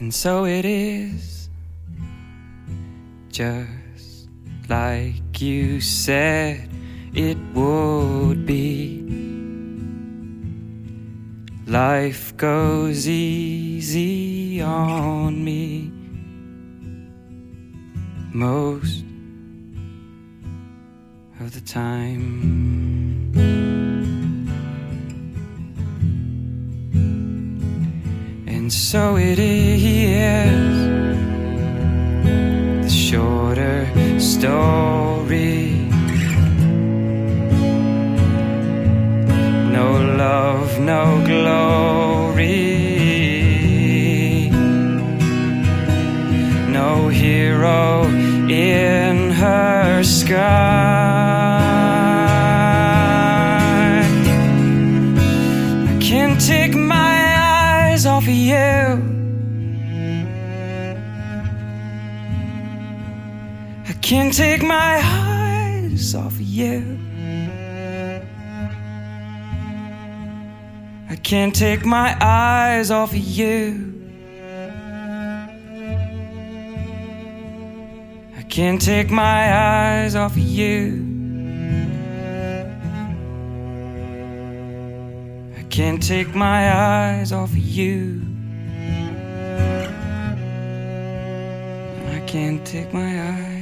And so it is, just like you said it would be. Life goes easy on me most of the time. And so it is, the shorter story. No love, no glory, no hero in her sky. I can't take my eyes off of you. I can't take my eyes off of you. I can't take my eyes off of you. I can't take my eyes off of you. I can't take my eyes off of you. I can't take my eyes.